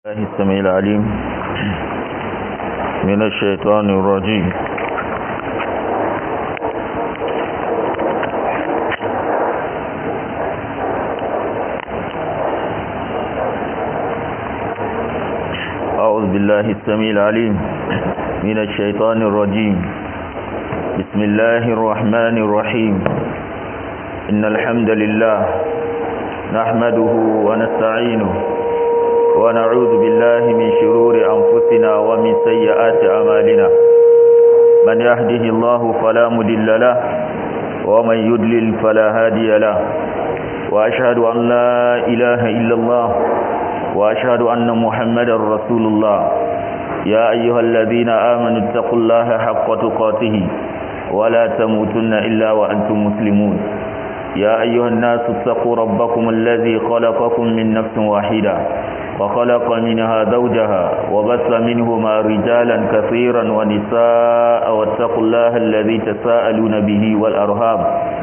الله السميع العليم من الشيطان الرجيم. أعوذ بالله السميع العليم من الشيطان الرجيم. بسم الله الرحمن الرحيم. إن الحمد لله نحمده ونستعينه ونعوذ بالله من شرور أنفسنا ومن سيئات أعمالنا. من يهده الله فلا مضل له ومن يضلل فلا هادي له. وأشهد أن لا إله إلا الله وأشهد أن محمدا رسول الله. يا أيها الذين آمنوا اتقوا الله حق تقاته ولا تموتن إلا وأنتم مسلمون. يا أيها الناس اتقوا ربكم الذي خلقكم من نفس واحدة وخلق منها زوجها وبث منهما رجالا كثيرا ونساء واتقوا الله الذي تساءلون به والأرحام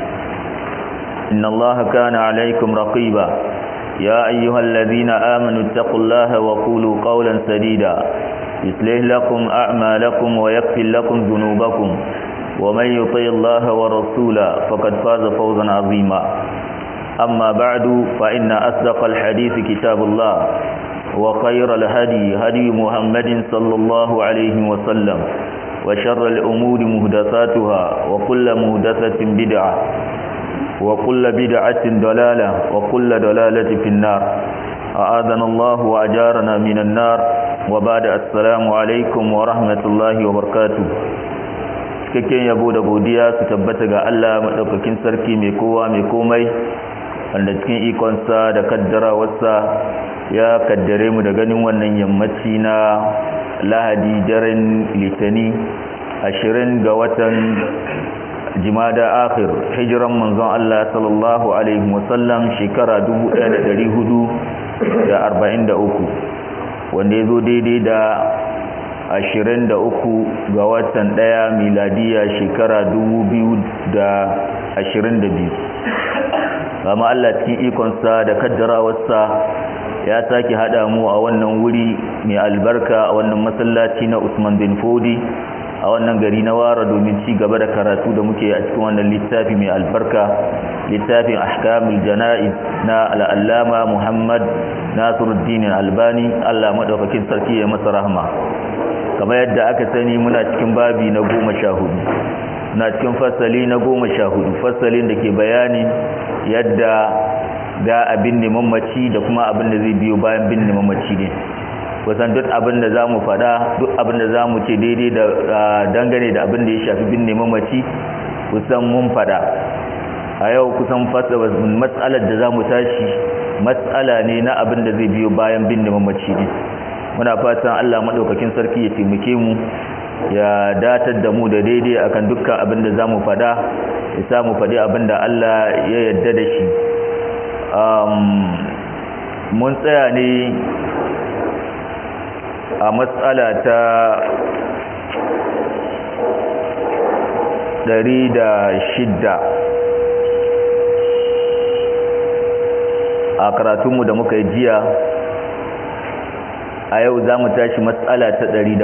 إن الله كان عليكم رقيبا. يا أيها الذين آمنوا اتقوا الله وقولوا قولا سديدا يصلح لكم أعمالكم ويغفر لكم ذنوبكم ومن يطع الله ورسوله فقد فاز فوزا عظيما. أما بعد فإن أصدق الحديث كتاب الله وخير الهدي هدي محمد صلى الله عليه وسلم وشر الأمور محدثاتها وكل محدثة بدعة وكل بدعة ضلالة وكل ضلالة في النار. أعاذنا الله وأجارنا من النار. وبعد السلام عليكم ورحمة الله وبركاته. cikakken yabo da godiya su tabbata ga Allah madaukakin sarki mai kowa mai komai wanda cikin ikonsa da kaddarawarsa ya kaddare mu da ganin wannan yammaci na Lahadi daren Litani 20 ga watan Jumada akhir hijiran manzon Allah sallallahu alaihi wasallam shekara 1443 wanda ya zo daidai da 23 ga watan 1 miladiya shekara 2022. Kama Allah cikin ikonsa da kaddarawarsa ya sake hada mu a wannan wuri mai albarka a wannan masallaci na Usman bin Fodi a wannan gari na Wara domin ci gaba da karatu da muke a cikin wannan littafi mai albarka, littafin Ahkamul Jana'iz na al-Allama Muhammad Nasiruddin Albani. Allah madaukakin sarki ya masa rahma. Kamar yadda aka sani muna cikin babi na 14, na cikin fasali na 14, fasalin da ke bayani yadda ga abin ne mamaci da kuma abin da zai biyo bayan bin ne mamaci ne. Kusan duk abin da za mu fada, duk abin da za mu ce daidai da dangane da abin da ya shafi bin ne mamaci kusan mun fada. A yau kusan matsalar da za mu tashi matsala ne na abin da zai biyo bayan bin ne mamaci ne. Muna fatan Allah madaukakin sarki ya taimake mu, ya datar da mu da daidai akan dukkan abin da zamu fada, ya samu fadi abin da Allah ya yarda da shi. Mun tsaya ne a matsala ta 106 a karatunmu da muka yi jiya. A yau za mu tashi matsala ta 107.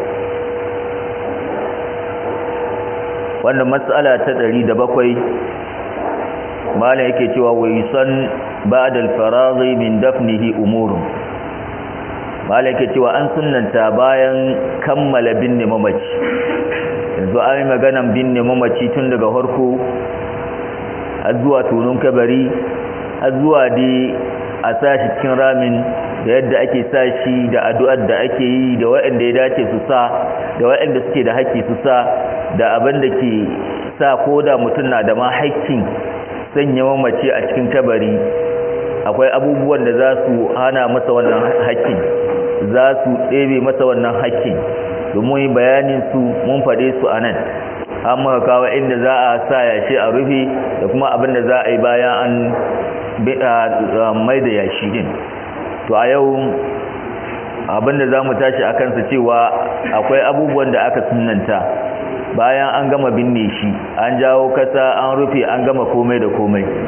wannan matsala ta 107 malam yake cewa wa yusan ba'da al-faraghi min dafnihi umurun. Malam yake cewa an sunnanta bayan kammala binne mamaci. Yanzu an yi maganan binne mamaci tun daga farko har zuwa tunun kabari har zuwa dai a sashi cikin ramin, da yadda ake sashi, da addu'ar da ake yi, da waɗanda ya dace su sa, da waɗanda suke da haƙƙi su sa, da abin da ke sa ko da mutum na da ma haƙƙin sanya mamaci a cikin kabari. Akwai abubuwan da za su hana masa wannan haƙƙin, za su ɗebe masa wannan haƙƙin. Domin bayanin su mun faɗe su a nan, an maka kawo inda za a sa yashi a rufe da kuma abin da za a yi bayan an mai da yashi din. To a yau abinda za mu tashi a kansa cewa akwai abubuwan da aka sunanta bayan an gama binne shi, an jawo kasa, an rufe, an gama komai da komai.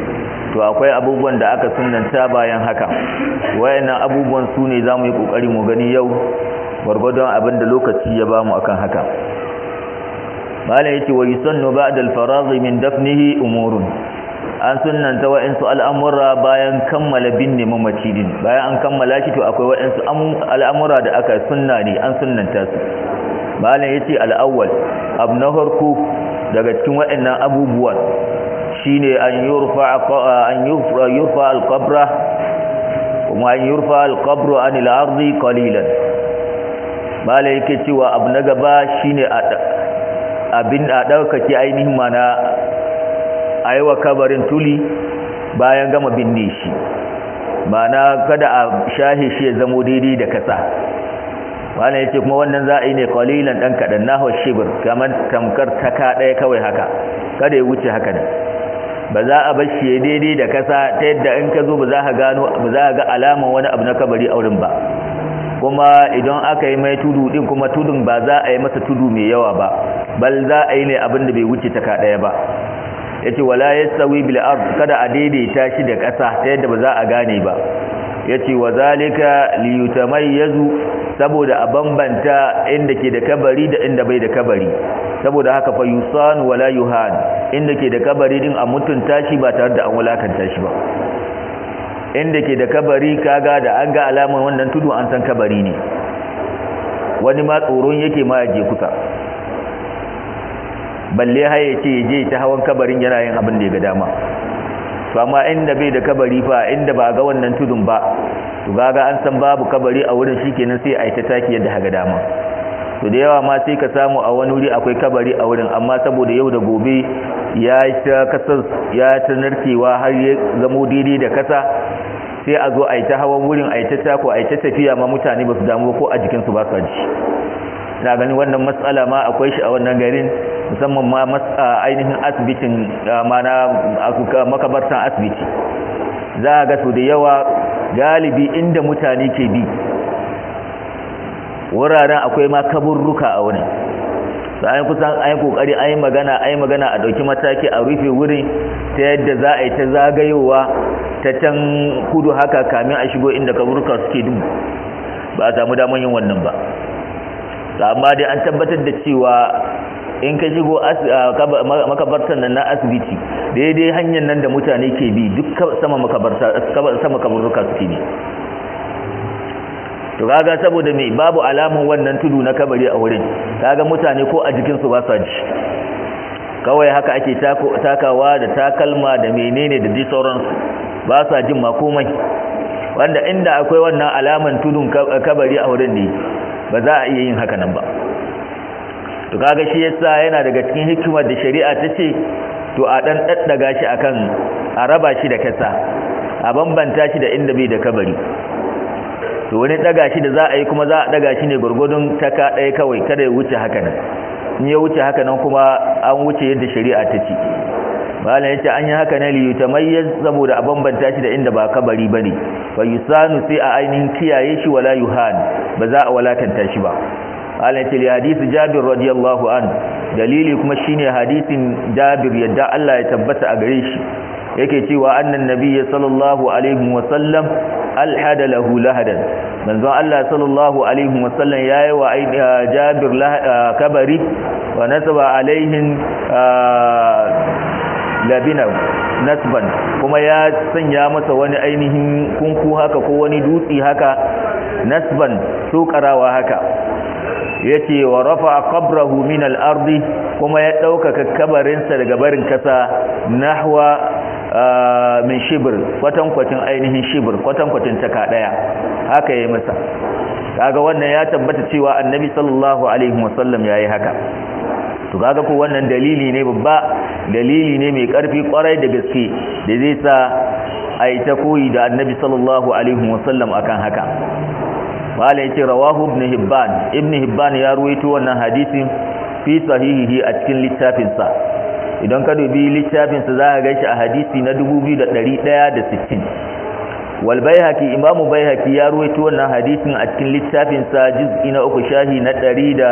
to akwai abubuwan da aka sunnanta bayan haka. Wayannan abubuwan su ne zamu yi kokari mu gani yau gurgurdon abinda lokaci ya bamu akan haka. Malam yace wa yusannu ba'da al-faragh min dafnihi umurun. An sunnanta wa'insu al'amura bayan kammala binne mamaci din. Bayan an kammala shi to akwai wa'insu al'amura da aka sunna ne, an sunnanta su. Malam yace al-awwal abu na farko daga cikin wa'annan abubuwan shine an yurfa al-qabra kuma an yurfa al-qabru anil ardi qalilan. Malam yake cewa abu na gaba shine abin a daukake ainihin mana aiwa kabarin tuli bayan gama binne shi, mana kada a shahe shi ya zamo daidai da kasa. Wannan yace kuma wannan za a yi ne qalilan dan kadan nahwa shibr, kamar tamkar taka daya kawai haka, kada ya wuce haka ne. Ba za a bar shi daidai da kasa ta yadda in ka zo ba za ka gano, ba za ka ga alaman wani abu na kabari a wurin ba. Kuma idan aka yi mai tudu din, kuma tudun ba za a yi masa tudu mai yawa ba, bal za a yi ne abin da bai wuce taka daya ba. Yace wala yasawi bil ard, kada a daidaita shi da kasa ta yadda ba za a gane ba. Yace wa zalika li yutamayyazu, saboda a bambanta inda ke da kabari da inda bai da kabari. Saboda haka fa yusan wala yuhan, inda ke da kabari din a mutunta shi ba tare da an wulakanta shi ba. Inda ke da kabari kaga da an ga alaman wannan tudu an san kabari ne, wani ma tsoron yake ma je kusa, balle haye ce je ta hawan kabarin yana yin abin da ya ga dama. To amma inda bai da kabari fa, inda ba ga wannan tudun ba, to kaga an san babu kabari a wurin, shikenan sai ai ta taki yadda haga dama. To da yawa ma sai ka samu a wani wuri akwai kabari a wurin, amma saboda yau da gobe ya ta kasar, ya ta narkewa har ya zamo daidai da kasa, sai a zo ai ta hawan wurin, ai ta tako, ai ta tafiya, ma mutane ba su damu ko a jikin su ba su ji. Ina ganin wannan matsala ma akwai shi a wannan garin, musamman ma ainihin asibitin, mana makabartan asibiti. Za a ga su da yawa galibi inda mutane ke bi wuraren akwai ma kaburruka a wurin. Sai kusan ai kokari ai magana a dauki mataki a rufe wurin ta yadda za a yi ta zagayowa ta can kudu haka kamin a shigo inda kaburruka suke dubu. Ba a samu daman yin wannan ba. Amma dai an tabbatar da cewa in ka shigo makabartan nan na asibiti, daidai hanyar nan da mutane ke bi duk sama kaburruka suke ne. To kaga saboda me babu alamun wannan tudu na kabari a wurin, kaga mutane ko a jikin su ba sa ji, kawai haka ake takawa da takalma da menene da dai sauransu, ba sa jin ma komai. Wanda inda akwai wannan alaman tudun kabari a wurin ne, ba za a iya yin haka nan ba. To kaga shi yasa yana daga cikin hikimar da shari'a ta ce to a dan daddaga shi akan, a raba shi da kasa, a bambanta shi da inda bai da kabari. To wani daga shi da za a yi kuma za a daga shi ne gurgudun taka ɗaya kawai, kada ya wuce haka nan. In ya wuce haka nan kuma an wuce yadda shari'a ta ce. Malam yace an yi haka ne li yutamayyaz, saboda a bambanta shi da inda ba kabari bane. Fa yusanu, sai a ainihin kiyaye shi, wala yuhan, ba za a walakanta shi ba. Malam yace li hadisi Jabir radiyallahu an, dalili kuma shine hadisin Jabir yadda Allah ya tabbata a gare shi. Yake cewa annan nabiyyi sallallahu alaihi wa sallam alhada lahu lahadan, manzon Allah sallallahu alaihi wa sallam yayi wa Jabir kabari, wa nasaba alaihin labina nasban, kuma ya sanya masa wani ainihin kunku haka ko wani dutsi haka, nasban sokarawa haka. Yace wa rafa qabrahu min al-ardi, kuma ya dauka kabarinsa daga barin kasa, nahwa min shibr, kwatankwacin ainihin shibr, kwatankwacin taka daya, haka yayi masa. Kaga wannan ya tabbata cewa annabi sallallahu alaihi wasallam yayi haka. To kaga ko wannan dalili ne babba, dalili ne mai karfi kwarai da gaske da zai sa ai ta koyi da annabi sallallahu alaihi wasallam akan haka. Wala yace rawahu ibn hibban ya ruwaito wannan hadisin fi sahihihi a cikin littafinsa. Idan ka dubi littafinsa za ka ga shi a hadisi na 2160. wal baihaqi imamu baihaqi ya ruwaito wannan hadisin a cikin littafin sa juz'i na 3 shahi na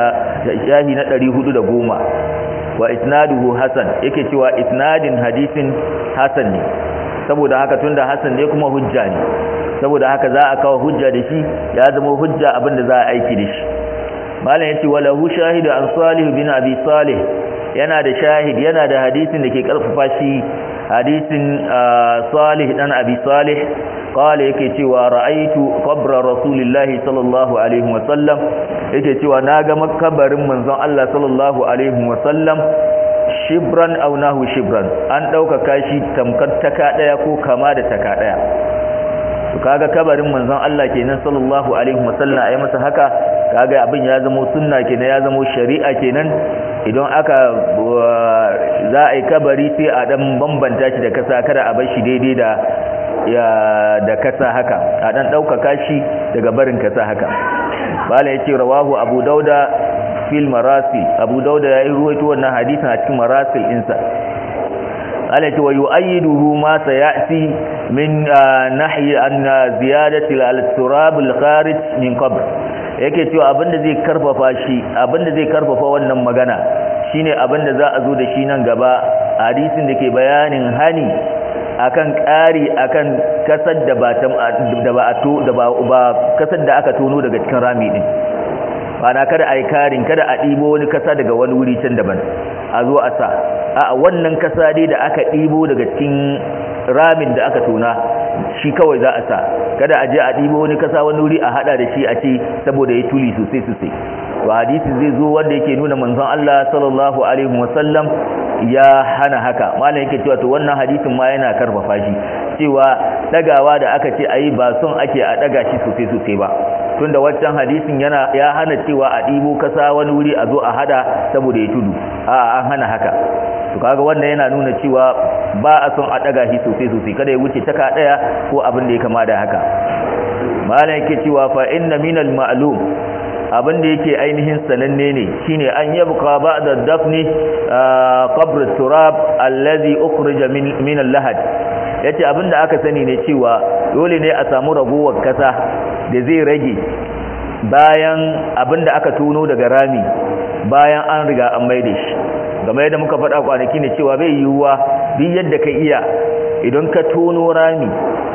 410 wa isnaduhu hasan, yake cewa isnadin hadisin hasan ne. saboda haka tunda hasan ne kuma hujja ne, saboda haka za a kawo hujja da shi, ya zama hujja abinda za a aiki da shi. malam yace walahu shahidu an Salih bin Abi Salih, yana da shahid, yana da hadisin da ke karfafa shi, hadisin Salih dan Abi Salih qala yake cewa ra'aitu qabra rasulillahi sallallahu alaihi wasallam, yake cewa naga makabarin manzon Allah sallallahu alaihi wasallam shibran aw nahu shibran, an dauka kashi tamkar taka daya ko kama da taka daya. to kaga kabarin manzon Allah kenan sallallahu alaihi wasallam ayi masa haka, kaga abin ya zama sunna kenan, ya zama shari'a kenan. idan aka za a yi kabari sai a dan bambanta shi da kasa, kada a bar shi daidai da kasa haka, a dan daukaka shi daga barin kasa haka. bala yace rawahu Abu Dauda fil marasil, Abu Dauda yayi ruwaito wannan hadisin a cikin marasil insa. alati wa yu'ayyiduhu ma sayati min nahyi an ziyadati al-turab al-kharij min qabr, yake cewa abinda zai karfafa shi, abinda zai karfafa wannan magana shine abinda za a zo da shi nan gaba, hadisin da ke bayanin hani akan ƙari akan kasar da ba kasar da aka tono daga cikin rami din. bana kada ai karin, kada a ɗibo wani kasa daga wani wuri can daban a zo a sa, a wannan kasa dai da aka ɗibo daga cikin ramin da aka tona shi kawai za a sa, kada a je a ɗibo wani kasa wani wuri a hada da shi a ce saboda ya tuli sosai sosai. to hadisi zai zo wanda yake nuna manzon Allah sallallahu alaihi wasallam ya hana haka. malam yake cewa to wannan hadisin ma yana karfafa shi, cewa dagawa da aka ce ayi ba son ake a daga shi sosai sosai ba, tunda wancan hadisin ya hana cewa a ɗibo kasa wani wuri a zo a hada saboda ya tudu, an hana haka. to kaga wannan yana nuna cewa ba a son a daga shi sosai sosai, kada ya wuce taka daya ko abin da ya kama da haka. malam yake cewa fa inna minal ma'lum, abin da yake ainihin sananne ne shine an yabqa ba'da dafni qabr turab allazi ukhrija min al-lahad. yace abin da aka sani ne cewa dole ne a samu ragowar kasa da zai rage bayan abin da aka tono daga rami, bayan an riga an maida shi. game yadda muka faɗa kwanaki ne cewa bai yiwuwa duk yadda ka iya, idan ka tono rami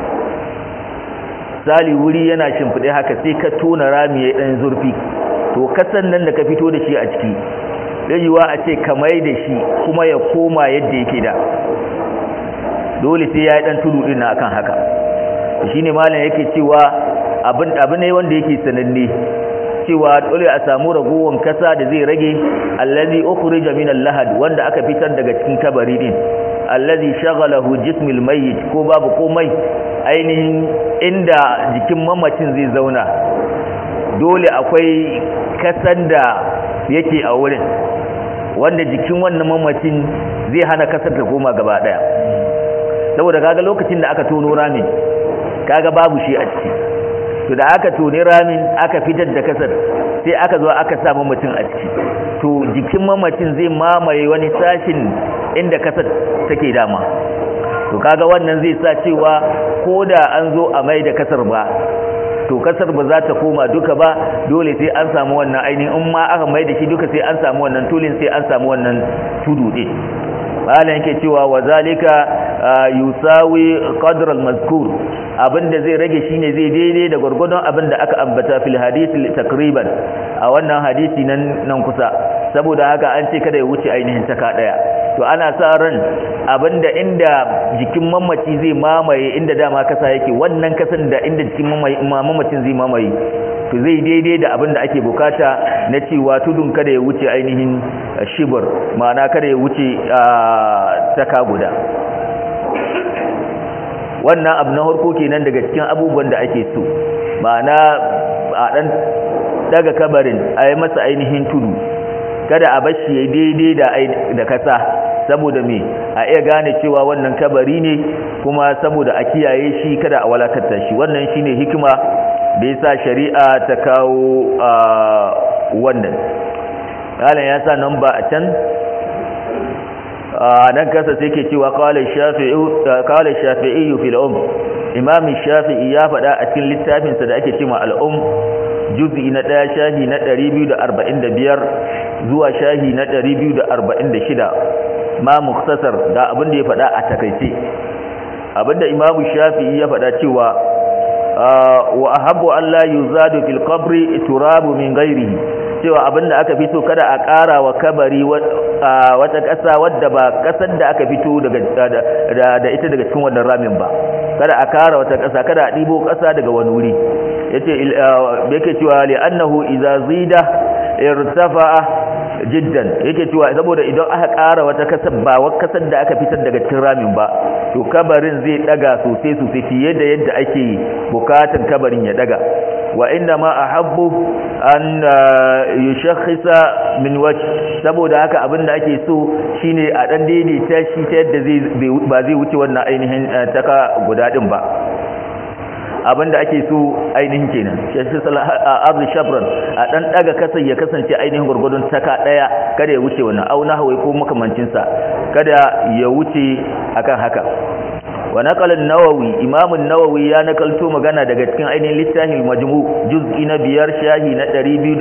sali wuri yana shimfiɗe haka, sai ka tona rami ya ɗan zurfi, to kasan nan da ka fito da shi a ciki zai yiwuwa a ce ka mai da shi kuma ya koma yadda yake da, dole sai ya yi ɗan tudu ɗin akan haka. shi ne malam yake cewa abin ne wanda yake sananne cewa dole a samu ragowar kasa da zai rage, allazi ukhrija min al-lahad, wanda aka fitar daga cikin kabari din, allazi shaghalahu jismul mayyit, ko babu komai ainihin inda jikin mamacin zai zauna dole akwai kasan da yake a wurin, wanda jikin wannan mamacin zai hana kasar ta koma gaba daya. saboda kaga lokacin da aka tono ramin kaga babu shi a ciki, to da aka tone ramin aka fitar da kasar sai aka zo aka sa mamacin a ciki, to jikin mamacin zai mamaye wani sashin inda kasar take dama. to kaga wannan zai sa cewa ko da an zo a mai da kasar ba, to kasar ba za ta koma duka ba, dole sai an samu wannan ainihin, in ma aka mai da shi duka sai an samu wannan tulin, sai an samu wannan tudu ɗin. malam yake cewa wa zalika yusawi qadr al-mazkur, abinda zai rage shine zai daidai da gurgurdon abinda aka ambata fil hadisi takriban, a wannan hadisi nan kusa, saboda haka an ce kada ya wuce ainihin taka daya. to ana sa ran abinda inda jikin mamaci zai mamaye inda dama kasa yake, wannan kasan da inda jikin mamacin zai mamaye, to zai daidai da abinda ake bukata na cewa tudun kada ya wuce ainihin shibir, ma'ana kada ya wuce taka guda. wannan abu na harko kenan daga cikin abubuwan da ake so, ma'ana a dan daga kabarin a yi masa ainihin tudu, kada a bashi ya daidai da kasa, saboda me a iya gane cewa wannan kabari ne, kuma saboda a kiyaye shi kada a walakanta shi. wannan shine hikima da yasa shari'a ta kawo wannan. kalan ya sa namba a can nan kasa sai ke cewa qala shafi'i fil imam shafi'i ya faɗa a cikin littafinsa da ake cewa al juz'i na 1 shahi na 245 zuwa shahi na 246, ma mukhtasar da abin da ya faɗa a takaice. abinda Imam Shafi'i ya faɗa cewa wa ahabbu an la yuzadu fil qabri turabu min ghairihi, cewa abinda aka fito kada a ƙara wa kabari wata ƙasa wadda ba ƙasar da aka fito da ita daga cikin wannan ramin ba, kada a ƙara wata ƙasa, kada a ɗibo ƙasa daga wani wuri. yace yake cewa li annahu idza zida irtafa'a jiddan, yake cewa saboda idan aka ƙara wata kasar ba wa kasar da aka fitar daga cikin ramin ba, to kabarin zai daga sosai fiye da yadda ake bukatan kabarin ya daga. wa inda ma ahabbu an yushakhisa min wajh, saboda haka abinda ake so shine a dan daidaita shi ta yadda ba zai wuce wannan ainihin taka guda din ba. abinda ake so ainihin kenan shi arzi shabran a dan daga kasar ya kasance ainihin gurgudun taka daya, kada ya wuce wannan au nahwi ko makamancin sa, kada ya wuce akan haka. wa naqala an-nawawi, imam an-nawawi ya nakalto magana daga cikin ainihin littafin majmu' juz'i na 5 shahi na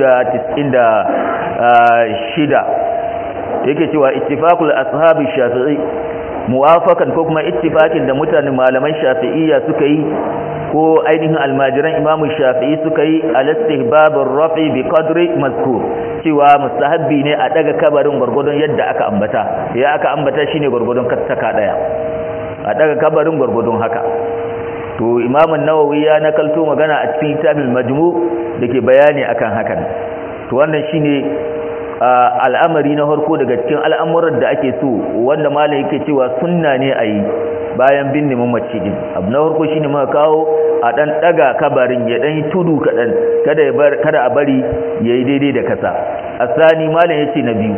296 yake cewa ittifaqul ashabi shafi'i, muwafakan ko kuma ittifaqin da mutanen malaman shafi'iyya suka yi ko ainihin almajiran imamu shafi'i suka yi al-istihbabur rafi bi qadri mazkur, cewa mustahabbi ne a daga kabarin gurgurdon yadda aka ambata. Ya aka ambata shine gurgurdon kattaka daya, a daga kabarin gurgurdon haka. to imamu nawawi ya nakalto magana a cikin littafin majmu' dake bayani akan hakan. to wannan shine al'amari na harko daga cikin al'amuran da ake so, wanda malam yake cewa sunna ne a yi bayan binne mamaci din. abu na harko shine muka kawo a dan daga kabarin ya dan tudu kadan, kada a bari yayi daidai da kasa. asani malam yace na biyu,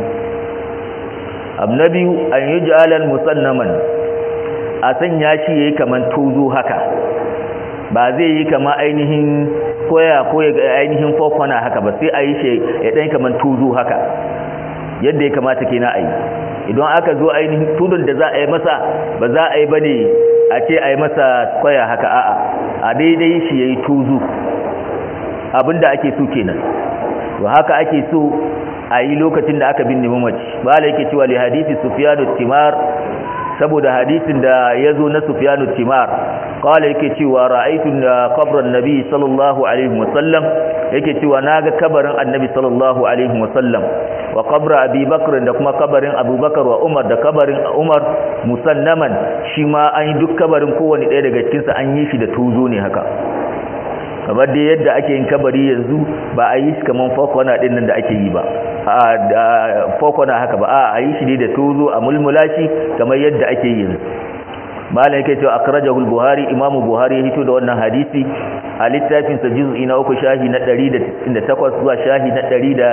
abu na biyu an yuj'ala musannaman, a sanya shi yayi kaman tuzu haka, ba zai yi kama ainihin koya ainihin fofona haka ba, sai a yi shi ya ɗan kamar tuzu haka yadda ya kamata kenan a yi. idan aka zo ainihin tudun da za a yi masa, ba za a yi ba ne a ce a yi masa koya haka, a'a a daidai shi ya yi tuzu, abinda ake so kenan. to haka ake so a yi lokacin da aka binne mamaci. bala yake cewa li hadisi sufyanu timar, saboda hadisin da ya zo na sufyanu timar, kawai yake cewa ra'aitun kabran nabi sallallahu alaihi wasallam, yake cewa naga kabarin annabi sallallahu alaihi wasallam, wa kabra abi bakr, da kuma kabarin abubakar wa umar, da kabarin umar musannaman, shi ma an yi duk kabarin kowane ɗaya daga cikinsa an yi shi da tuzo ne haka, kamar dai yadda ake yin kabari yanzu, ba a yi shi kamar fokona ɗin nan da ake yi ba, fokona haka ba, a yi shi ne da tuzo a mulmula shi kamar yadda ake yi yanzu. malam yake cewa akhrajahu al-buhari, imamu buhari ya hito da wannan hadisi a littafin sa juz'i na 3 shahi na 198 zuwa shahi na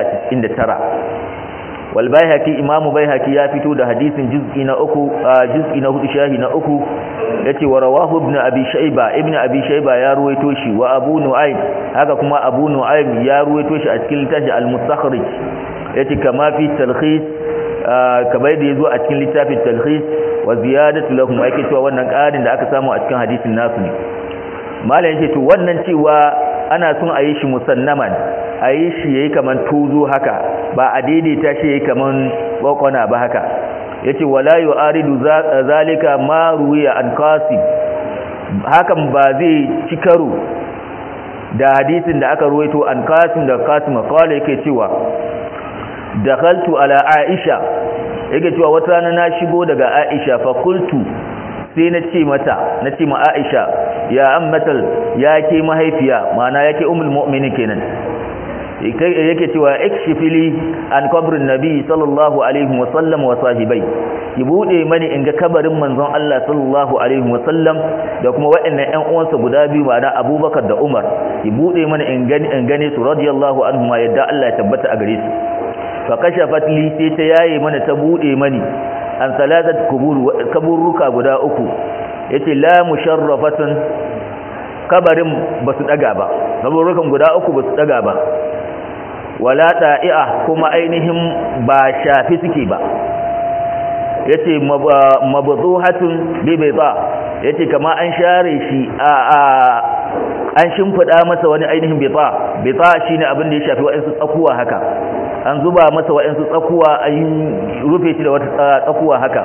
199. wal baihaqi, imamu baihaqi ya fito da hadisin juz'i na 4 shahi na 3, yace wa rawahu ibn abi shayba ya ruwaito shi, wa abu nu'aym, haka kuma abu nu'aym ya ruwaito shi a cikin littafin al-mustakhrij, yace kama fi talkhis, kamar da yazo a cikin littafin talkhis, wa ziyadatu lahum, ake cewa wannan ƙarin da aka samu a cikin hadisin nasu ne. malam yake to wannan cewa ana son a yi shi musannaman, a yi shi yayi kaman tuzo haka, ba a daidaita shi yayi kaman kokona ba haka. yace wala yu'aridu zalika ma ruwiya an qasim, hakan ba zai ci karo da hadisin da aka ruwaito an qasim da qasim qala, yake cewa dakhaltu ala aisha, yake cewa wata rana na shigo daga Aisha, fa qultu, sai na ce ma Aisha, ya ammatal, ya ke mahaifiya, mana yake ummul mu'minin kenan, yake cewa ikshifili an qabrin nabi sallallahu alaihi wa sallam wa sahibai, ki bude mani in ga kabarin manzon Allah sallallahu alaihi wa sallam da kuma waɗannan ƴan uwansa guda biyu, ma'ana Abubakar da Umar, ki bude mani in gane su radiyallahu anhuma, yadda Allah ya tabbata a gare su. fa kashafat li, sai ta yaye mana, ta bude mani an salatat kaburuka guda uku, yace la musharrafatun, kabarin basu daga ba, kaburukan guda uku basu daga ba, wala ta'i'a, kuma ainihin ba shafi suke ba, yace mabzuhatun bi bayda, yace kama an share shi an shimfida masa wani ainihin bayda shine abin da ya shafi wa'ansu tsakuwa haka, an zuba masa wa'ansu tsakuwa, an rufe shi da wata tsakuwa haka,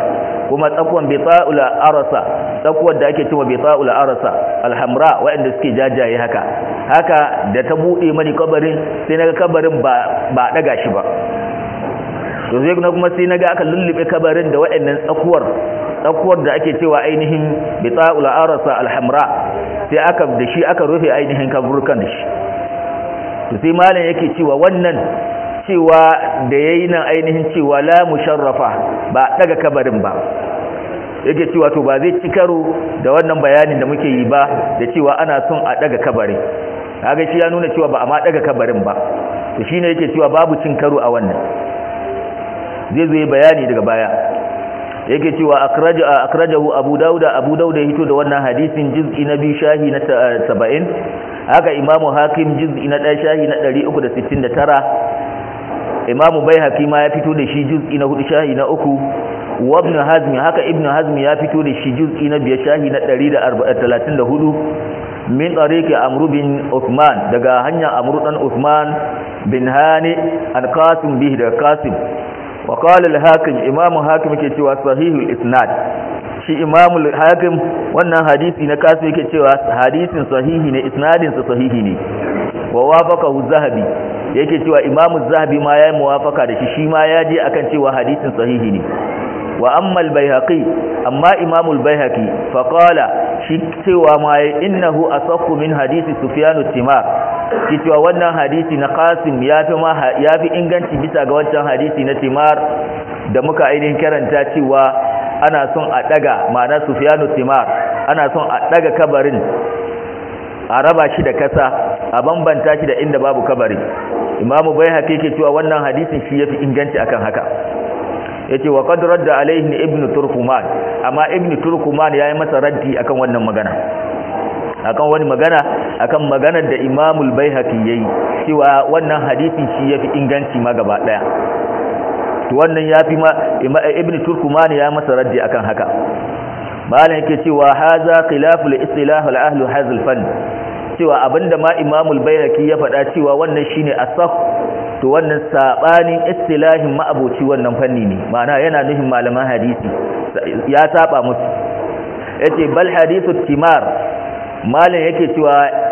kuma tsakuwan bita'ul arasa, tsakuwar da ake cewa bita'ul arasa alhamra waɗanda suke jajaye haka da ta buɗe mani kabarin sai naga kabarin ba daga shi ba, to sai kuma sai naga aka lullube kabarin da waɗannan tsakuwar da ake cewa ainihin bita'ul arasa alhamra, sai aka rufe ainihin kaburukan da shi. To sai malam yake cewa wannan cewa da yayi nan ainihin cewa la musharrafa ba daga kabarin ba, yake cewa to ba zai ci karo da wannan bayanin da muke yi ba da cewa ana son a daga kabarin, kaga shi ya nuna cewa ba a ma daga kabarin ba, to shine yake cewa babu cin karo a wannan. Zai zo bayani daga baya, yake cewa akrajahu Abu Dawud ya hito da wannan hadisin juz'i na 2 shahi na 70, haka Imam Hakim juz'i na 1 shahi na 369, Imam Baihaqi ma ya fito da shi juz'i na 4 shahi na 3, wa Ibn Hazm haka Ibn Hazm ya fito da shi juz'i na 5 shahi na 134 min tariqi Amr bin Uthman, daga hanyar Amr dan Uthman bin Hani al-Qasim bihi da Qasim. wa qala al-Hakim, Imam Hakim yake cewa sahihul isnad, shi Imam al-Hakim wannan hadisi na Qasim yake cewa hadisin sahihi ne, isnadin sa sahihi ne. wa wafaqahu az-Zahabi, yake cewa Imam az-Zahabi ma yayi muwafaka da shi ma ya je akan cewa hadisin sahihi ne. wa amma al-Baihaqi, amma Imam al-Baihaqi fa qala, shi cewa ma innahu asahhu min hadisi Sufyan at-Timar, shi cewa wannan hadisi na Qasim yafi inganci bisa ga wancan hadisi na Timar da muka ainihin karanta cewa ana son a daga, ma'ana Sufyan at-Timar ana son a daga kabarin a raba shi da kasa, a bambanta shi da inda babu kabari. Imam Baihaqi yake cewa wannan hadisin shi yafi inganci akan haka. Yace wa qad radda alaihi Ibn Turkuman, amma Ibn Turkuman yayi masa raddi akan wannan magana, akan wani magana akan maganar da Imam al-Baihaqi yayi cewa wannan hadisin shi yafi inganci ma gaba daya. To wannan yafi ma Ibn Turkuman ya masa raddi akan haka. Malam yake cewa haza khilaful istilah al-ahli hadha al-fan, cewa abinda ma Imam al-Baihaqi ya faɗa cewa wannan shine asah, to wannan sabanin istilahin ma'aboci wannan fanni ne, ma'ana yana nufin malaman hadisi ya saba musu. Yace bal hadithu timar, malam yake cewa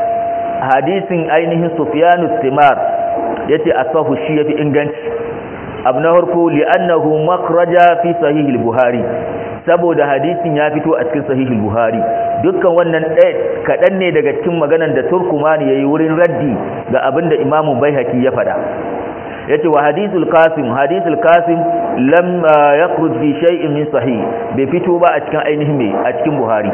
hadisin ainihin Sufyanu Timar yace asahu shi yafi inganci. Abu na farko li'annahu makhraja fi sahih al-Buhari, saboda hadisin ya fito a cikin sahih al-Buhari. Dukkan wannan kadan ne daga cikin maganan da Turkumani yayi wurin raddi ga abinda Imam Baihaqi ya faɗa. Yace wa hadithul Qasim lam yakhruj fi shay'in min sahih, bai fito ba a cikin ainihin a cikin Buhari.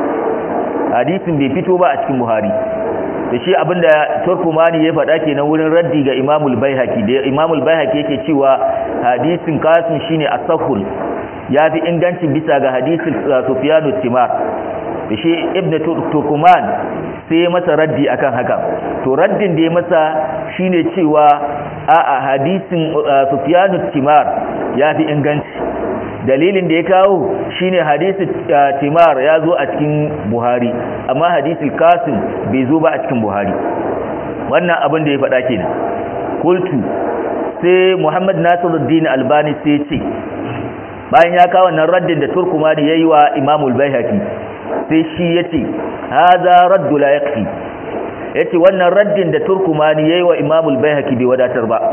Hadisin bai fito ba a cikin Buhari. Da shi abinda Turkumani ya faɗa kenan wurin raddi ga Imam al-Baihaqi, da Imam al-Baihaqi yake cewa hadisin Qasim shine asahul, yafi ingancin bisa ga hadisin Sufyan at-Timar. Da shi Ibn Turkuman sai ya masa raddi akan haka. To raddin da ya masa shine cewa a'a hadisin Sufyan at-Timar yafi inganci. Dalilin da ya kawo shine hadisi Timar ya zo a cikin Buhari, amma hadisul Qasim bai zo ba a cikin Buhari. Wannan abin da ya faɗa kenan. Qultu, sai Muhammad Nasiruddin Albani sai ce, bayan ya kawo wannan raddin da Turkumani yayi wa Imam al-Baihaqi, sai shi yace hadha raddu la yakfi, yace wannan raddin da Turkumani yayi wa Imam al-Baihaqi bai wadatar ba,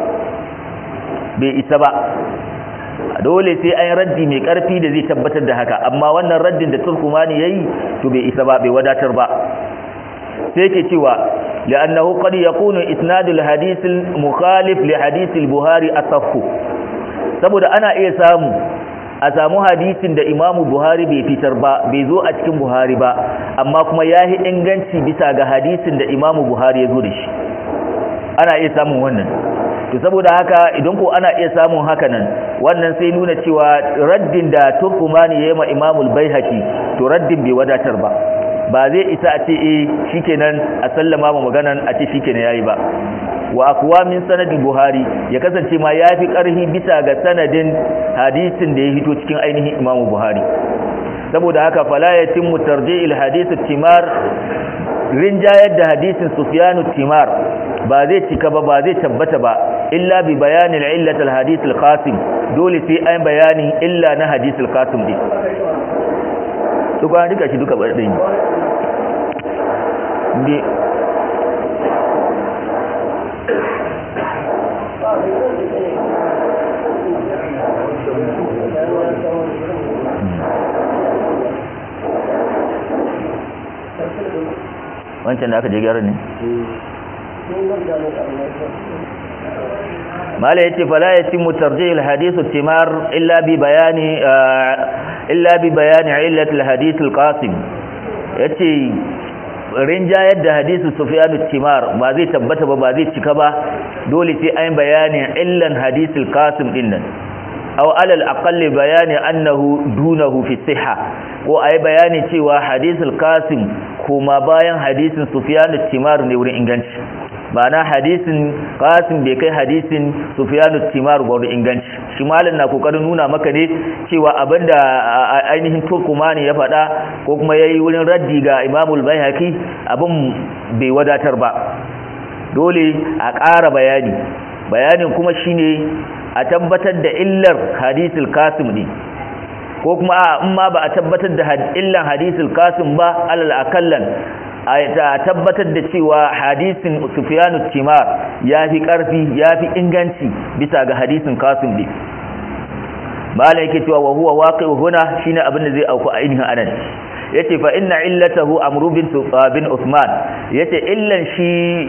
bai isa ba. Dole sai an raddi mai karfi da zai tabbatar da haka, amma wannan raddin da Turkumani yayi to bai isa ba, bai wadatar ba. Sai yake cewa li'annahu qad yakunu isnadul hadith al-mukhalif li hadith al-Buhari asahhu, saboda ana iya samu hadisin da Imam Buhari bai fitar ba, bai zo a cikin Buhari ba, amma kuma yahi inganci bisa ga hadisin da Imam Buhari ya zo da shi. Ana iya samun wannan. To saboda haka idan ko ana iya samun haka nan, wannan sai nuna cewa raddin da Turkumani ya yi ma Imam al-Baihaqi to raddin bai wadatar ba. Ba zai isa a ce shikenan a sallama ma maganan a ce shikenan yayi ba. Wa aqwa min sanadin Buhari, ya kasance ma yafi karhi bisa ga sanadin hadisin da ya hito cikin ainihin Imam Buhari. Saboda haka fala yatimmu tarji'il hadith at-Timar, rinjayar da hadisin Sufyan at-Timar ba zai cika ba, ba zai tabbata ba illa bi bayani al-illat al-hadith al-qasim dole sai an bayanin illa na hadith al-qasim din to ga duka shi duka bar din ne wancan da aka je gyara ne mala yace fala yatimu tarjih alhadith at-timar illa bi bayani illat alhadith alqasim yace rinjayar da hadisi sufyan at-timar ba zai tabbata ba zai cika ba dole sai an bayani illan hadith alqasim dinnan aw ala al-aqall bayani annahu dunahu fi sihha ko ai bayani cewa hadith alqasim kuma bayan hadisin Sufyan al-Timar ne wurin inganci ba na hadisin Qasim bai kai hadisin Sufyan al-Timar wurin inganci shi malam na kokarin nuna maka ne cewa abinda ainihin Turkumani ya faɗa ko kuma yayi wurin raddi ga Imam al-Baihaqi abin bai wadatar ba dole a ƙara bayanin kuma shine a tabbatar da illar hadisul Qasim ne ko kuma in ma ba a tabbatar da illan hadisul Qasim ba alal akallan a tabbatar da cewa hadisin Sufyan al-Timar yafi karfi yafi inganci bisa ga hadisin Qasim din malai yake cewa wa huwa waqi'u huna shine abin da zai auku a ainihin anan yace fa inna illatahu amru bin Uthman yace illan shi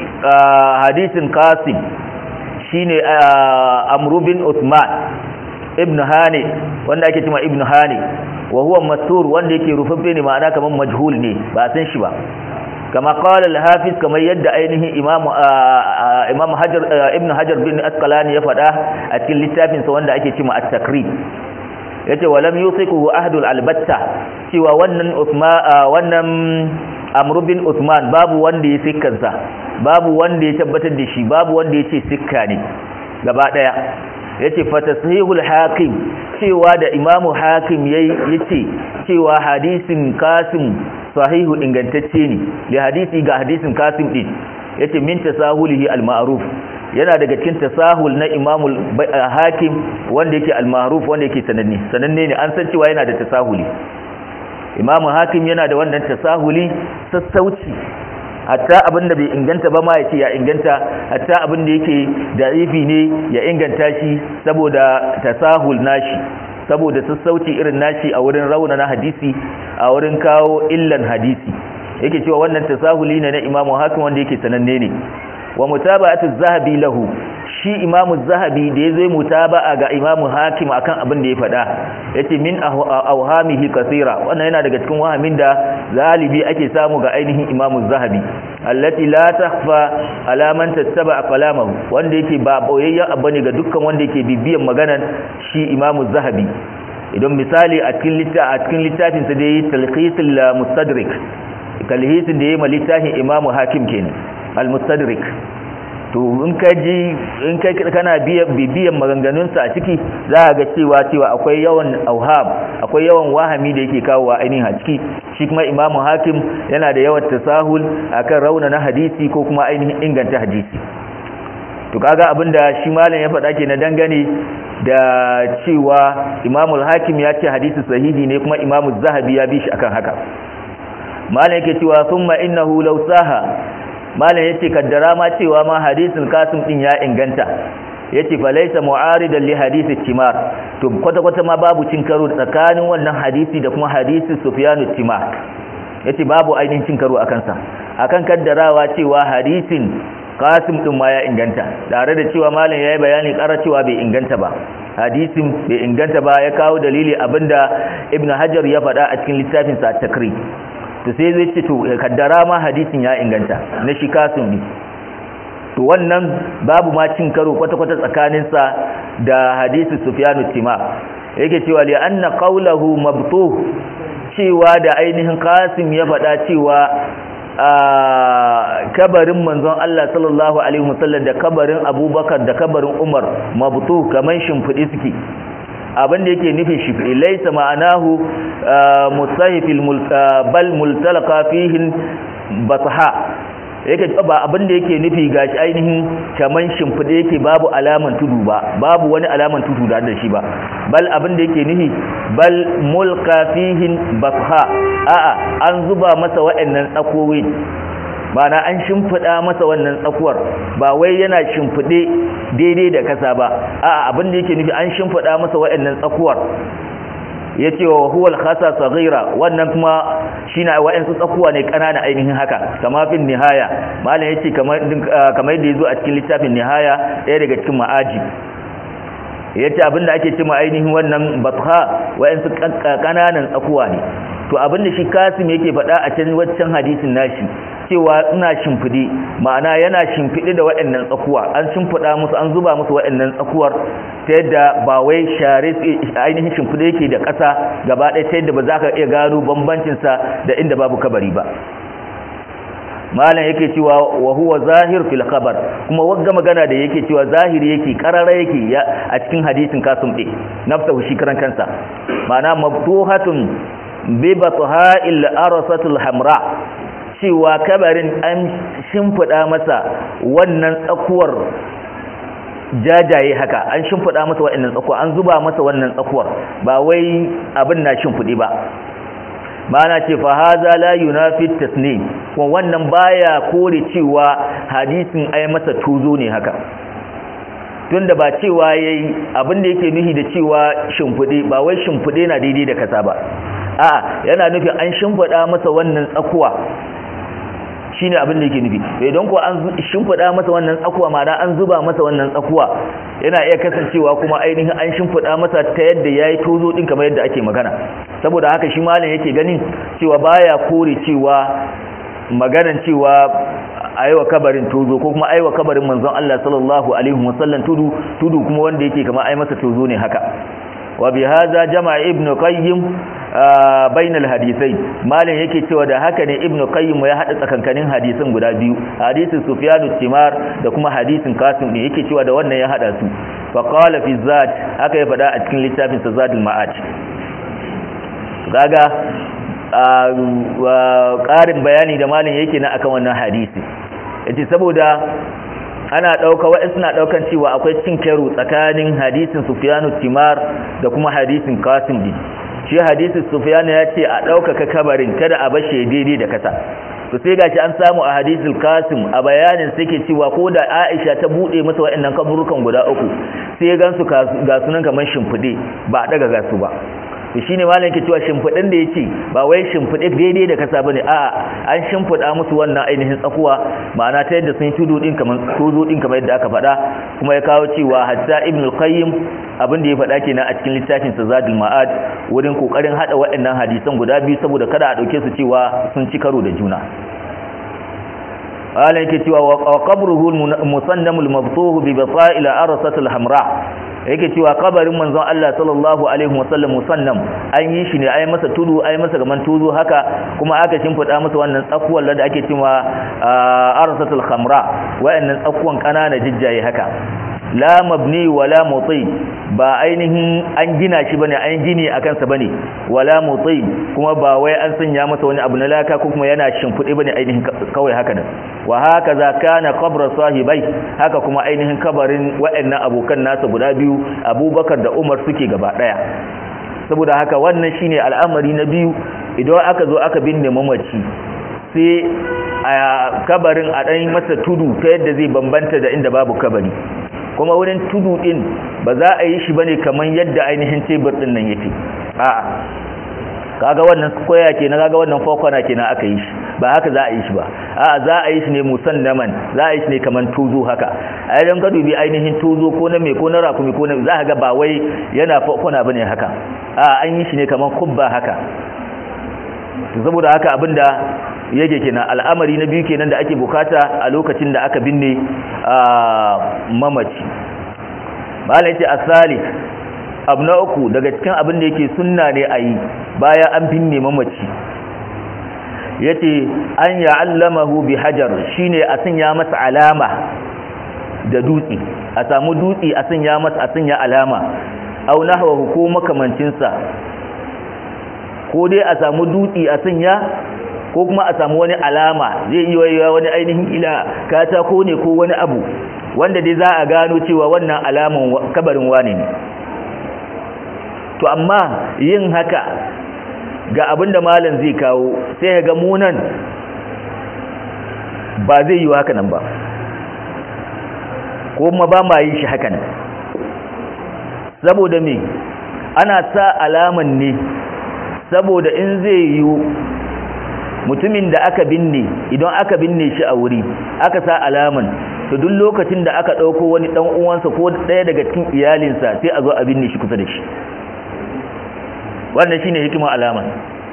hadisin Qasim shine amru bin Uthman ibn Hani wanda ake cewa ibn Hani wa huwa mastur wanda yake rufaffe ne ma'ana kaman majhul ne ba san shi ba kama qala al-hafiz kamar yadda ainihin imam Hajar ibn Hajar bin Asqalani ya faɗa a cikin littafin sa wanda ake cewa at-Takrib yace walam yusiquhu ahadul albatta cewa wannan Amr bin Uthman babu wanda ya sikkansa babu wanda ya tabbatar da shi babu wanda ya ce sikka ne gaba daya yace fa tasihul hakim cewa da imamu hakim yace cewa hadisin Qasim sahihu ingantacce ne li hadisi ga hadisin Qasim din yace min tasahulihi al-ma'ruf yana daga cikin tasahul na imamu hakim wanda yake al-ma'ruf wanda yake sananne ne an san cewa yana da tasahuli imamu hakim yana da wannan tasahuli sassauci hatta abinda bai inganta ba ma yace ya inganta hatta abinda yake da'ifi ne ya inganta shi saboda tasahul nashi saboda sassauci irin nashi a wurin rauna na hadisi a wurin kawo illan hadisi yake cewa wannan tasahuli ne na imamu hakim wanda yake sananne ne wa mutaba'atu az-zahabi lahu shi imamu az-zahabi da yazo mutaba'a ga imamu hakim akan abin da ya faɗa yace min awhamihi kaseera wannan yana daga cikin wahamin da galibi ake samu ga ainihin imamu az-zahabi allati la takhfa ala man tattaba kalamahu wanda yake ba boyayyen abu ne ga dukkan wanda yake bibiyan maganar shi imamu az-zahabi idan misali a cikin littafin sa da yi talqis al-mustadrik talhisin da yayi ma littafin imamu hakim kenan al-mustadrik to in kai kana bibiyan maganganunsa a ciki za ga cewa akwai yawan auham akwai yawan wahami da yake kawo a ainihin a ciki shi kuma imamu hakim yana da yawan tasahul akan rauna na hadisi ko kuma ainihin inganta hadisi to kaga abinda shi malam ya faɗa ke na dangane da cewa imamul hakim ya ce hadisi sahihi ne kuma imamu zahabi ya bi shi akan haka malam yake cewa thumma innahu law saha malam yace kaddara ma cewa ma hadisin Qasim din ya inganta yace fa laysa mu'aridan li hadisi Timar to kwata ma babu cin karo tsakanin wannan hadisi da kuma hadisin Sufyan Timar yace babu ainihin cin karo akan sa akan kaddarawa cewa hadisin Qasim din ma ya inganta tare da cewa malam yayi bayani ƙara cewa bai inganta ba hadisin bai inganta ba ya kawo dalili abinda Ibn Hajar ya faɗa a cikin littafin sa Takrib to sai zai ce to kaddara ma hadisin ya inganta na shi Qasim ne to wannan babu ma cin karo kwata-kwata tsakaninsa da hadisi Sufyan Timar yake cewa li anna qawluhu mabtuh cewa da ainihin Qasim ya faɗa cewa kabarin manzon Allah sallallahu alaihi wasallam da kabarin Abubakar da kabarin Umar mabtuh kaman shimfidi suke abin da yake nufin shi laysa ma'anahu mustahifil bal multalaqa fihi batha yake ba abin da yake nufi gashi ainihin kaman shimfide yake babu alaman tudu ba, babu wani alaman tudu da shi ba, bal abin da yake nufi bal mulka fihin basha, a'a an zuba masa wa'annan tsakowi, mana an shimfida masa wannan tsakuwar, ba wai yana shimfide daidai da kasa ba, a'a abin da yake nufi an shimfida masa wa'annan tsakuwar. yace wa huwal khasa saghira, wannan kuma shine wa'ansu tsakuwa ne kanana ainihin haka, kama fin nihaya malam yace kamar yadda yazo a cikin littafin nihaya ɗaya daga cikin ma'aji, yace abinda ake cewa ainihin wannan batha wa'ansu kananan tsakuwa ne. to abinda shi Kasim yake faɗa a cikin wancan hadisin nashi cewa ina shimfide, ma'ana yana shimfide da waɗannan tsakuwa, an shimfida musu, an zuba musu waɗannan tsakuwar ta yadda ba wai share ainihin shimfide yake da ƙasa gaba ɗaya ta yadda ba za ka iya gano bambancinsa da inda babu kabari ba. malam yake cewa wa huwa zahir fil khabar, kuma wagga magana da yake cewa zahiri yake karara yake a cikin hadisin Kasim ɗin nafsahu shi karan kansa, ma'ana mabtuhatun bi batha'il arasatul hamra, cewa kabarin an shimfida masa wannan tsakuwar jajaye haka, an shimfida masa wannan tsakuwa, an zuba masa wannan tsakuwar, ba wai abin na shimfidi ba. ma'ana ce fa haza la yunafi tasnim, kuma wannan baya kore cewa hadisin ai masa tuzo ne haka, tunda ba cewa yayi abin da yake nufi da cewa shimfide, ba wai shimfide na daidai da kasa ba, a'a yana nufi an shimfida masa wannan tsakuwa shine abin da yake nufi. idan ko an shimfida masa wannan tsakuwa, ma'ana an zuba masa wannan tsakuwa, yana iya kasancewa kuma ainihin an shimfida masa ta yadda yayi tozo din kamar yadda ake magana. saboda haka shi malam yake ganin cewa baya kore cewa maganan cewa aiwa kabarin tozo ko kuma aiwa kabarin manzon Allah sallallahu alaihi wasallam tudu kuma wanda yake kamar ai masa tozo ne haka. wa bi hadha jama'a ibn qayyim bainal hadisai, malam yake cewa da haka ne ibn qayyim ya hada tsakankanin hadisin guda biyu, hadisin sufyan timar da kuma hadisin Kasim ne, yake cewa da wannan ya hada su. fa qala fi zat, aka ya fada a cikin littafin sa zadul ma'ad. kaga ƙarin bayani da malam yake na akan wannan hadisi, yace saboda ana dauka wa'in suna daukan cewa akwai cin karo tsakanin hadisin Sufyanu Timar da kuma hadisin Kasim din. shi hadisin Sufyan ya ce a daukaka kabarin kada a bashe daidai da kasa, to sai gashi an samu a hadisul Kasim a bayanin suke cewa ko da Aisha ta bude masa wa'annan kaburukan guda uku sai ya gansu ga sunan kamar shimfide ba a daga gasu ba. to shine malam yake cewa shimfidin da yace ba wai shimfide daidai da kasa bane, a an shimfida musu wannan ainihin tsakuwa, ma'ana ta yadda sun tudu din kamar yadda aka faɗa. kuma ya kawo cewa hatta Ibn al-Qayyim abin da ya faɗa kenan a cikin littafin sa Zadul Ma'ad, wurin kokarin hada waɗannan hadisan guda biyu saboda kada a dauke su cewa sun ci karo da juna. malam yake cewa wa qabruhu al-musannam al-mabtuh bi basa'il arsatil hamra, yake cewa kabarin manzon Allah sallallahu alaihi wasallam musannam an yi shi ne ai masa tudu, ai masa gaman tudu haka, kuma aka shimfida masa wannan tsakuwar da ake cewa arsatul khamra, wayannan tsakuwan kanana jijjaye haka. la mabni wala muti, ba ainihin an gina shi bane, an gini akan sa bane, wala muti kuma ba wai an sanya masa wani abu na laka ko kuma yana shimfide bane ainihin kawai haka nan. wa hakaza kana qabr sahibai, haka kuma ainihin kabarin wayannan abokan nasa guda biyu Abubakar da Umar suke gaba daya. saboda haka wannan shine al'amari na biyu, idan aka zo aka binne mamaci sai a kabarin a dan masa tudu ta yadda zai bambanta da inda babu kabari, kuma wurin tudu din ba za a yi shi bane kaman yadda ainihin tebur din nan yake, a'a kaga wannan koya kenan, kaga wannan fokona kenan aka yi shi, ba haka za a yi shi ba, a'a za a yi shi ne musannaman, za a yi shi ne kaman tuzo haka. a idan ka dubi ainihin tuzo ko na me ko na rakumi ko na, za ka ga ba wai yana fokona bane haka, a'a an yi shi ne kaman kubba haka. saboda haka abinda yake kenan al'amari na biyu kenan da ake bukata a lokacin da aka binne mamaci. malai ce asali abu na uku daga cikin abin da yake sunna ne a yi bayan an binne mamaci, yace an ya'allamahu bi hajar, shine a sanya masa alama da dutse, a samu dutse a sanya masa, a sanya alama, au nahwahu ko makamancin sa, ko dai a samu dutse a sanya ko kuma a samu wani alama zai iya wani ainihin ila katako ne ko wani abu wanda dai za a gano cewa wannan alaman kabarin wane ne. To amma yin haka ga abinda malam zai kawo sai ga munan ba zai yi haka nan ba, ko kuma ba ma yi shi haka nan. Saboda me ana sa alaman ne saboda in zai yi mutumin da aka binne, idan aka binne shi a wuri aka sa alaman, to duk lokacin da aka ɗauko wani ɗan uwansa ko ɗaya daga cikin iyalinsa sai a zo a binne shi kusa da shi. Wannan shine hikimar alaman.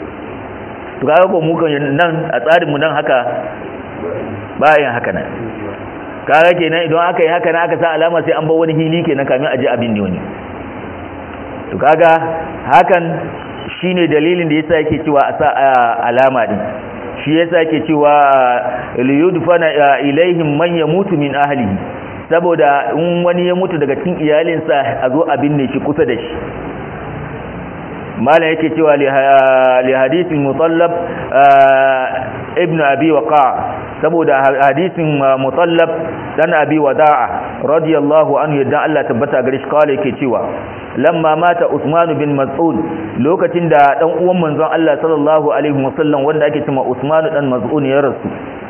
To kaga ko mu kan nan a tsarin mu nan haka bayan haka nan, kaga kenan idan aka yi haka nan aka sa alama sai an bar wani hili kenan kamin a je a binne wani. To kaga hakan shine dalilin da yasa yake cewa a sa alama din. Shi yasa yake cewa liyudfana ilaihim man yamutu min ahlihi, saboda in wani ya mutu daga cikin iyalinsa a zo a binne shi kusa da shi. Malam yake cewa li hadithin Mutallab ibn Abi Waqa', saboda hadisin Mutallab dan Abi Wada'a radiyallahu anhu yadda Allah tabbata gare shi kawai yake cewa lamma mata Usman bin Mas'ud, lokacin da dan uwan manzon Allah sallallahu alaihi wasallam wanda ake cewa Usman dan Mas'ud ya rasu,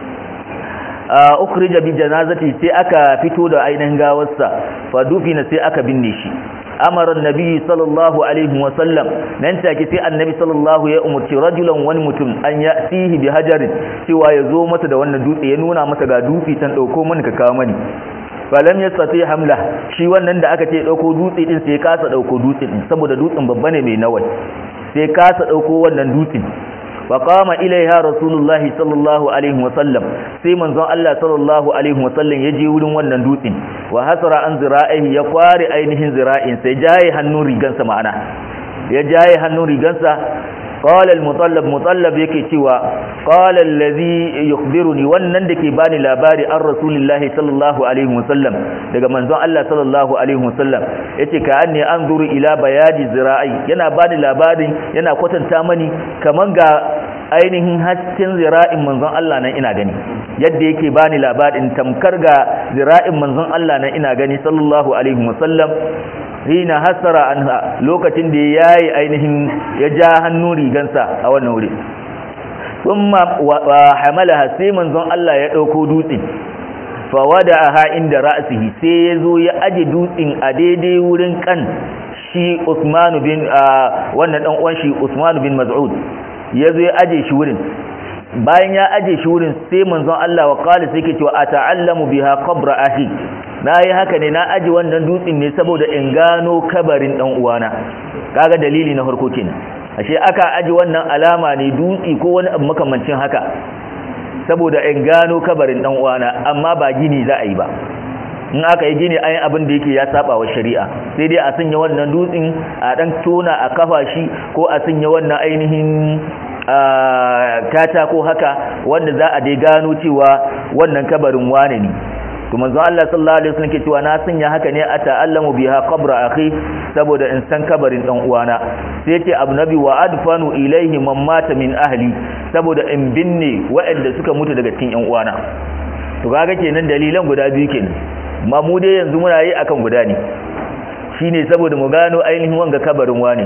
ukhrija bi janazati, sai aka fito da ainihin gawarsa, fa dufina sai aka binne shi. Amara annabi sallallahu alaihi wasallam, nan take sai annabi sallallahu ya umurci rajulan wani mutum an ya'tihi bi hajarin, cewa ya zo masa da wannan dutse, ya nuna masa ga dutse tan dauko mani ka kawo mani. Falam yastati hamla, shi wannan da aka ce dauko dutse din sai kasa dauko dutse din saboda dutsen babba ne mai nawai, sai kasa dauko wannan dutsen. Wa qama ilaiha rasulullahi sallallahu alaihi wasallam, sai manzon Allah sallallahu alaihi wasallam ya je wurin wannan dutsen, wa hasara an zira'ihi, ya kware ainihin zira'in, sai jaye hannun rigansa, ma'ana ya jaye hannun rigansa. Qala al-Mutallab yake cewa qala allazi yukhbiruni, wannan dake bani labari an rasulillahi sallallahu alaihi wasallam, daga manzon Allah sallallahu alaihi wasallam, yace ka anni anzuru ila bayadi zira'i, yana bani labarin, yana kwatanta mani kaman ga ainihin hasken zira'in manzon Allah nan ina gani, yadda yake bani labarin tamkar ga zira'in manzon Allah nan ina gani sallallahu alaihi wasallam. Hina hasara anha, lokacin da yayi ainihin ya ja hannun rigansa a wannan wuri. Thumma wa hamalaha, sai manzon Allah ya dauko dutsen, fa wada'aha inda ra'sihi, sai yazo ya aje dutsen a daidai wurin kan shi Usman bin wannan dan uwan shi Usman bin Mas'ud, yazo ya aje shi wurin. Bayan ya aje shi wurin, sai manzon Allah wa qala, sai yake cewa ata'allamu biha qabra ahi, na yi haka ne, na aji wannan dutsen ne saboda in gano kabarin dan uwana. Kaga dalili na farko kenan, ashe aka aji wannan alama ne, dutsi ko wani abu makamancin haka, saboda in gano kabarin dan uwana, amma ba gini za a yi ba. In aka yi gini ayin abin da yake ya saba wa shari'a, sai dai a sanya wannan dutsen a dan tona a kafa shi, ko a sanya wannan ainihin katako haka wanda za a dai gano cewa wannan kabarin wane ne. To manzo Allah sallallahu alaihi wasallam ke cewa na sanya haka ne ata'allamu biha qabra akhi, saboda in san kabarin dan uwana. Sai yace abu nabi wa adfanu ilaihi man mata min ahli, saboda in binne waɗanda suka mutu daga cikin ƴan uwana. To kaga kenan dalilan guda biyu kenan, amma mu dai yanzu muna yi akan guda ne, shine saboda mu gano ainihin wanga kabarin wane,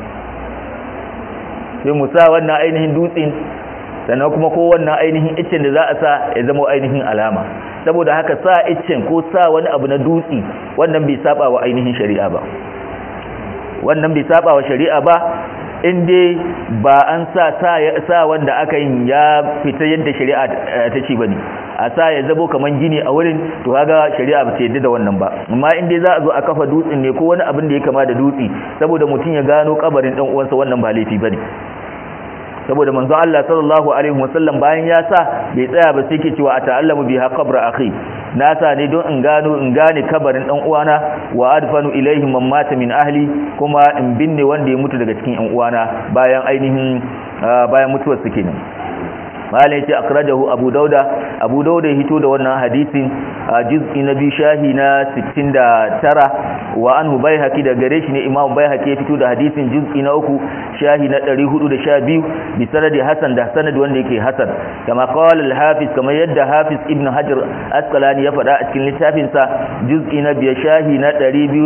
sai mu sa wannan ainihin dutsen, sannan kuma ko wannan ainihin iccen da za a sa ya zama ainihin alama. Saboda haka sa iccen ko sa wani abu na dutse, wannan bai saba wa ainihin shari'a ba, wannan bai saba wa shari'a ba, in dai ba an sa wanda aka yin ya fita yadda shari'a ta ce bane, a sa ya zabo kaman gini a wurin, to kaga shari'a ba ta yadda da wannan ba. Amma in dai za a zo a kafa dutsen ne ko wani abin da ya kama da dutse saboda mutum ya gano kabarin dan uwansa, wannan ba laifi bane. Saboda manzo Allah sallallahu alaihi wasallam bayan ya sa bai tsaya ba, sai ke cewa ata'allamu biha qabra akhi, na sa ne don in gane kabarin dan uwana, wa adfanu ilaihi man mata min ahli, kuma in binne wanda ya mutu daga cikin ƴan uwana bayan ainihin bayan mutuwar su kenan. malai ce akrajahu abu dauda hito da wannan hadisin a juz'i na biyu shahi na 69 wa anhu baihaqi da gare shi ne imam baihaqi ya fito da hadisin juz'i na 3 shahi na 412 bi sanadi hasan da sanad wanda yake hasan kama qala al-hafiz kama yadda hafiz ibn hajar asqalani ya faɗa a cikin littafin sa juz'i na biyu shahi na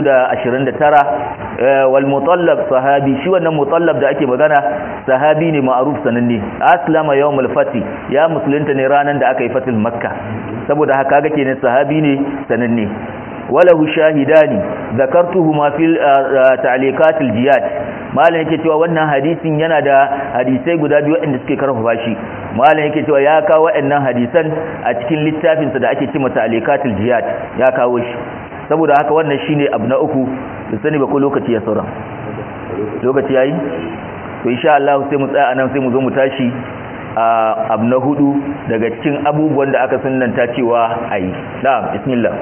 229 wal mutallab sahabi shi wannan mutallab da ake magana sahabi ne ma'ruf sananne aslama yawmul fati ya musulunta ne ranan da aka yi fatil makka saboda haka ga kenan sahabi ne sananne walahu shahidani zakartuhuma fil ta'liqatil jiyad malam yake cewa wannan hadisin yana da hadisai guda biyu wanda suke karfafa shi malam yake cewa ya kawo waɗannan hadisan a cikin littafin sa da ake cewa ta'liqatil jiyad ya kawo shi saboda haka wannan shine abu na uku da sani ba ko lokaci ya saura lokaci yayi to insha Allah sai mu tsaya anan sai mu zo mu tashi abu na 4 daga cikin abubuwan da aka sunnanta cewa ayi na'am bismillah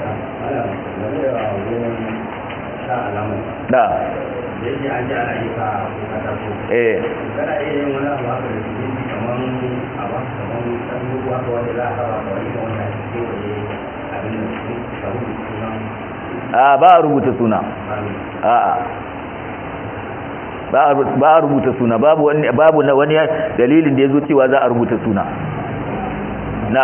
da yake an ji ana yi ka kada ko kada yin wani abu haka da shi kaman abu kaman dan ruwa ko wanda za ka ba wani wanda ke waje abin da shi ka rubuta suna ba a rubuta suna ba a rubuta suna babu wani dalilin da yazo cewa za a rubuta suna na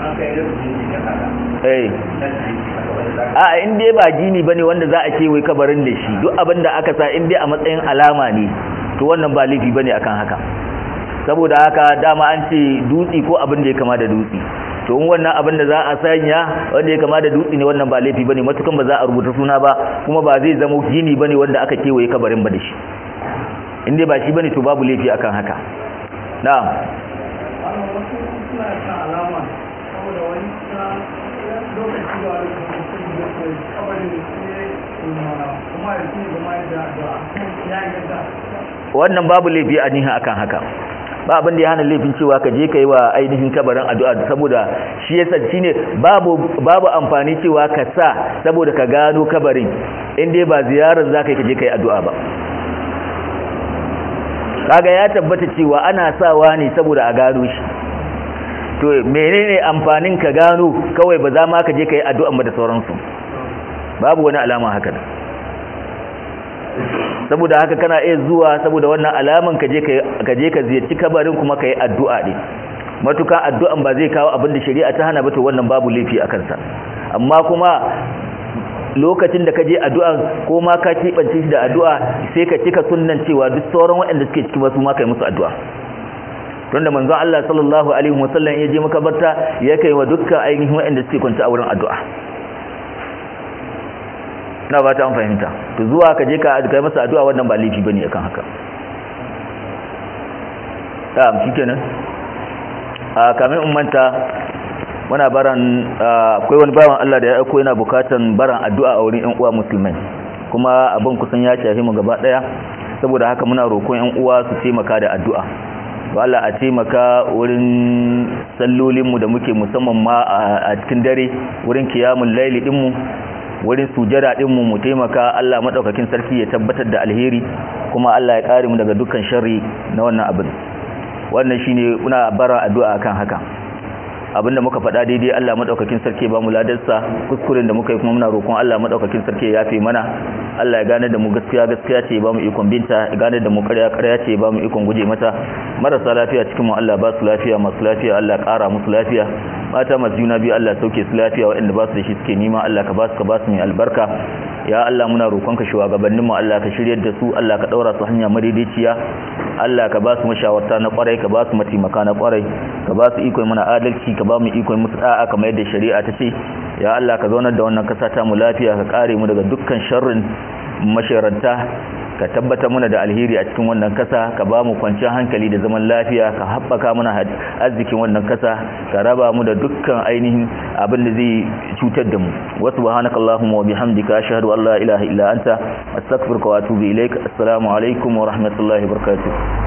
in dai ba gini bane wanda za a kewaye kabarin da shi duk abin da aka sa in dai a matsayin alama ne to wannan ba laifi bane akan haka saboda haka dama an ce dutsi ko abin da ya kama da dutsi to in wannan abin da za a sanya wanda ya kama da dutsi ne wannan ba laifi bane matukan ba za a rubuta suna ba kuma ba zai zama gini bane wanda aka kewaye kabarin ba da shi in dai ba shi bane to babu laifi akan haka na'am wannan babu laifi a nihin akan haka ba abin da ya hana laifin cewa ka je ka yi wa ainihin kabarin addu'a saboda shi yasa shine babu amfani cewa ka sa saboda ka gano kabarin in dai ba ziyarar zaka ka je ka yi addu'a ba kaga ya tabbata cewa ana sawa ne saboda a gano shi to menene amfanin ka gano kawai ba za ma ka je ka yi addu'a ba da sauransu babu wani alama haka da saboda haka kana iya zuwa saboda wannan alaman ka je ka ziyarci kabarin kuma ka yi addu'a ne matuka addu'an ba zai kawo abin da shari'a ta hana ba to wannan babu laifi a kansa amma kuma lokacin da ka je addu'a ko ma ka kibance shi da addu'a sai ka cika sunnan cewa duk sauran waɗanda suke cikin wasu ma kai musu addu'a don da manzon Allah sallallahu alaihi wasallam ya je makabarta ya kai wa dukkan ainihin waɗanda suke kwanta a wurin addu'a na ba ta fahimta to zuwa ka je ka kai masa addu'a wannan ba laifi bane akan haka shikenan kamin ummanta muna baran akwai wani bawan Allah da ya aiko yana bukatan baran addu'a a wurin ƴan uwa musulmai kuma abin kusan ya shafi mu gaba daya saboda haka muna roƙon ƴan uwa su taimaka da addu'a to Allah a taimaka wurin sallolin mu da muke musamman ma a cikin dare wurin qiyamul layli din mu wurin sujada din mu taimaka Allah madaukakin sarki ya tabbatar da alheri kuma Allah ya kare mu daga dukkan sharri na wannan abin wannan shine muna bara addu'a akan haka abinda muka faɗa daidai Allah madaukakin sarki ba mu ladarsa kuskuren da muka yi kuma muna roƙon Allah madaukakin sarki ya yafe mana Allah ya gane da mu gaskiya ce ba mu ikon binta ya gane da mu ƙarya ce ba mu ikon guje mata marasa lafiya cikin mu Allah ba su lafiya masu lafiya Allah ƙara musu lafiya mata masu juna biyu Allah sauke su lafiya waɗanda ba su da shi suke nima Allah ka ba su mai albarka ya Allah muna roƙonka shugabannin mu Allah ka shiryar da su Allah ka daura su hanya madaidaiciya Allah ka ba su mashawarta na kwarai ka ba su mataimaka na kwarai ka ba su iko mana adalci ka ba mu iko musu da'a kamar yadda shari'a ta ce ya Allah ka zaunar da wannan kasa ta mu lafiya ka kare mu daga dukkan sharrin masharanta ka tabbata muna da alheri a cikin wannan kasa ka ba mu kwanciyar hankali da zaman lafiya ka haɓaka muna arzikin wannan kasa ka raba mu da dukkan ainihin abin da zai cutar da mu wa subhanakallahumma wa bihamdika ashhadu an la ilaha illa anta astaghfiruka wa atubu ilaik assalamu alaikum wa rahmatullahi wa barakatuh